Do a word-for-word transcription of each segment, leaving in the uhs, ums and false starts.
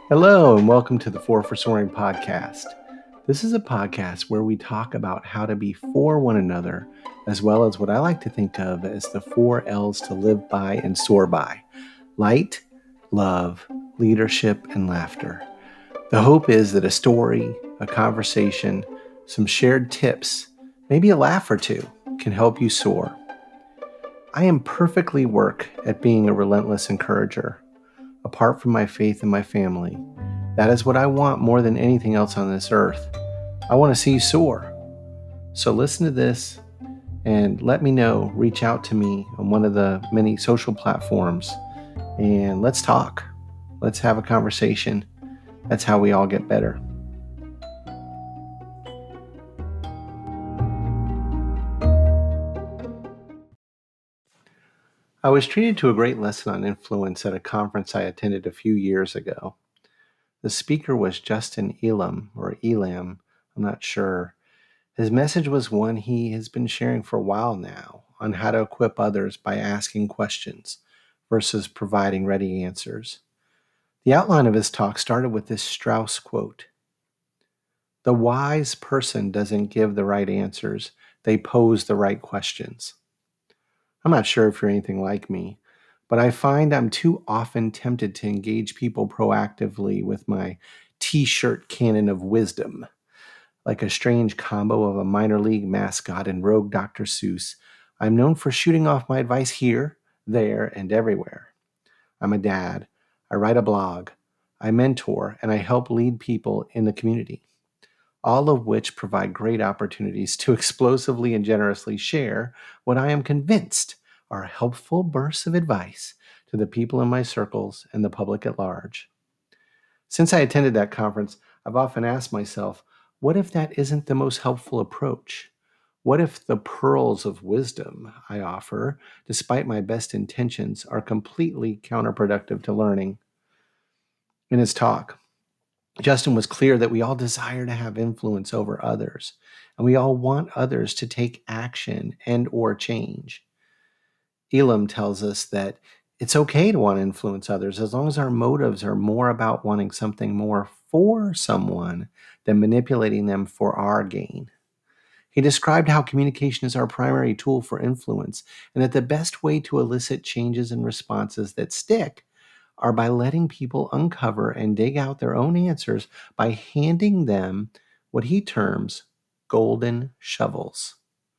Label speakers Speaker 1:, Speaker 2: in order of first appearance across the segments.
Speaker 1: Hello, and welcome to the Four for Soaring podcast. This is a podcast where we talk about how to be for one another, as well as what I like to think of as the four L's to live by and soar by: light, love, leadership, and laughter. The hope is that a story, a conversation, some shared tips, maybe a laugh or two can help you soar. I am perfectly work at being a relentless encourager. Apart from my faith and my family, that is what I want more than anything else on this earth. I want to see you soar. So listen to this and let me know. Reach out to me on one of the many social platforms and let's talk. Let's have a conversation. That's how we all get better. I was treated to a great lesson on influence at a conference I attended a few years ago. The speaker was Justin Elam, or Elam, I'm not sure. His message was one he has been sharing for a while now on how to equip others by asking questions versus providing ready answers. The outline of his talk started with this Strauss quote: "The wise person doesn't give the right answers, they pose the right questions." I'm not sure if you're anything like me, but I find I'm too often tempted to engage people proactively with my t-shirt cannon of wisdom. Like a strange combo of a minor league mascot and rogue Doctor Seuss, I'm known for shooting off my advice here, there, and everywhere. I'm a dad. I write a blog. I mentor, and I help lead people in the community, all of which provide great opportunities to explosively and generously share what I am convinced are helpful bursts of advice to the people in my circles and the public at large. Since I attended that conference, I've often asked myself, what if that isn't the most helpful approach? What if the pearls of wisdom I offer, despite my best intentions, are completely counterproductive to learning? In his talk, Justin was clear that we all desire to have influence over others, and we all want others to take action and or change. Elam tells us that it's okay to want to influence others as long as our motives are more about wanting something more for someone than manipulating them for our gain. He described how communication is our primary tool for influence, and that the best way to elicit changes and responses that stick are by letting people uncover and dig out their own answers by handing them what he terms golden shovels.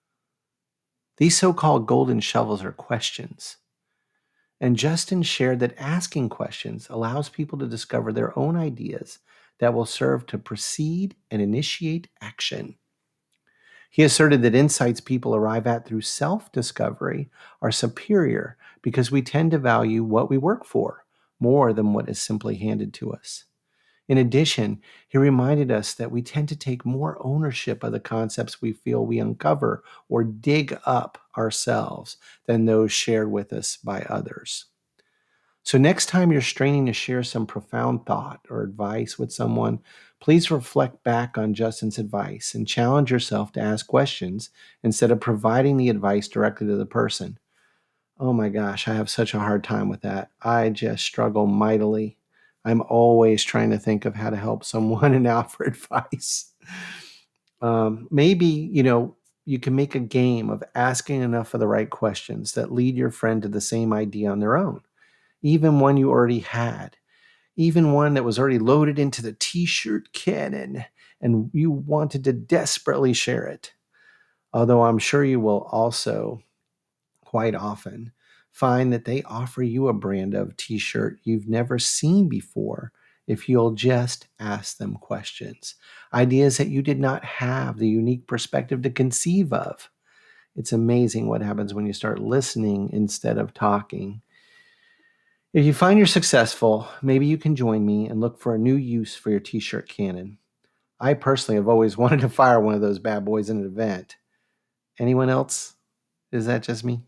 Speaker 1: These so-called golden shovels are questions. And Justin shared that asking questions allows people to discover their own ideas that will serve to proceed and initiate action. He asserted that insights people arrive at through self-discovery are superior because we tend to value what we work for more than what is simply handed to us. In addition, he reminded us that we tend to take more ownership of the concepts we feel we uncover or dig up ourselves than those shared with us by others. So next time you're straining to share some profound thought or advice with someone, please reflect back on Justin's advice and challenge yourself to ask questions instead of providing the advice directly to the person. Oh my gosh, I have such a hard time with that. I just struggle mightily. I'm always trying to think of how to help someone and out for advice. Um, maybe, you know, you can make a game of asking enough of the right questions that lead your friend to the same idea on their own, even one you already had, even one that was already loaded into the t-shirt cannon and you wanted to desperately share it. Although I'm sure you will also quite often find that they offer you a brand of t-shirt you've never seen before if you'll just ask them questions, ideas that you did not have the unique perspective to conceive of. It's amazing what happens when you start listening instead of talking. If you find you're successful, maybe you can join me and look for a new use for your t-shirt cannon. I personally have always wanted to fire one of those bad boys in an event. Anyone else? Is that just me?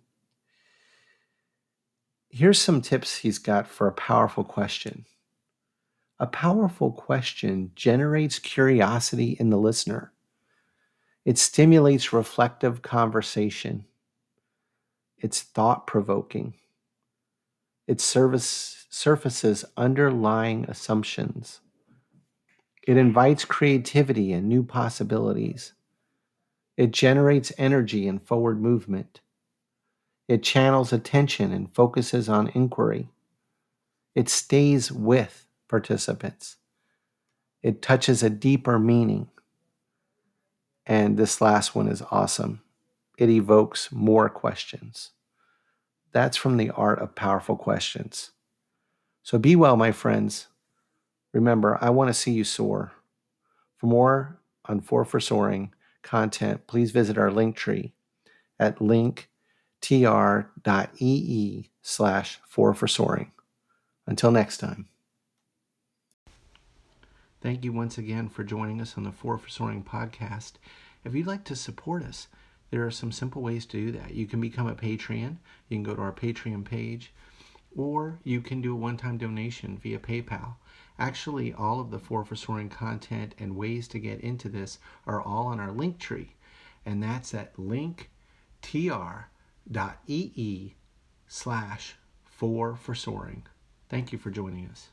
Speaker 1: Here's some tips he's got for a powerful question. A powerful question generates curiosity in the listener. It stimulates reflective conversation. It's thought-provoking. It service, surfaces underlying assumptions. It invites creativity and new possibilities. It generates energy and forward movement. It channels attention and focuses on inquiry. It stays with participants. It touches a deeper meaning. And this last one is awesome. It evokes more questions. That's from The Art of Powerful Questions. So be well, my friends. Remember, I want to see you soar. For more on four for Soaring content, please visit our link tree at linktr.ee slash four for Soaring. Until next time. Thank you once again for joining us on the four for Soaring podcast. If you'd like to support us, there are some simple ways to do that. You can become a Patreon. You can go to our Patreon page, or you can do a one-time donation via PayPal. Actually, all of the four for Soaring content and ways to get into this are all on our link tree, and that's at linktr.ee slash four for Soaring. Thank you for joining us.